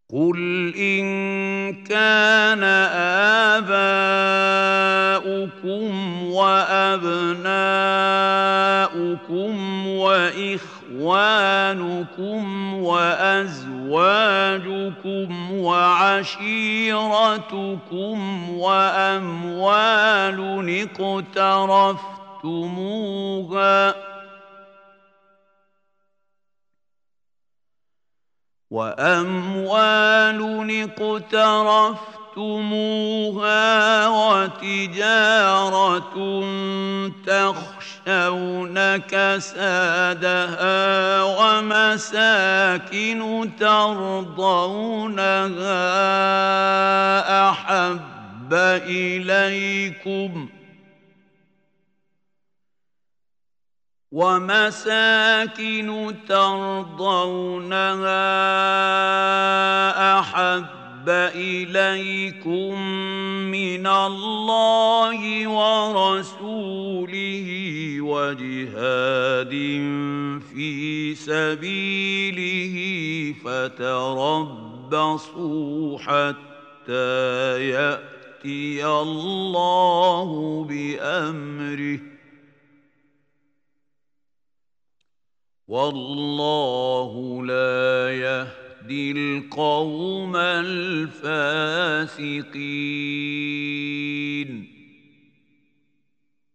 قل إن كان آباؤكم وأبناؤكم وإخوانكم وأزواجكم وعشيرتكم وأموال اقترفتموها وتجارة تخشون كسادها ومساكن ترضونها أحب إليكم من الله ورسوله وجهاد في سبيله فتربصوا حتى يأتي الله بأمره والله لا يهدي القوم الفاسقين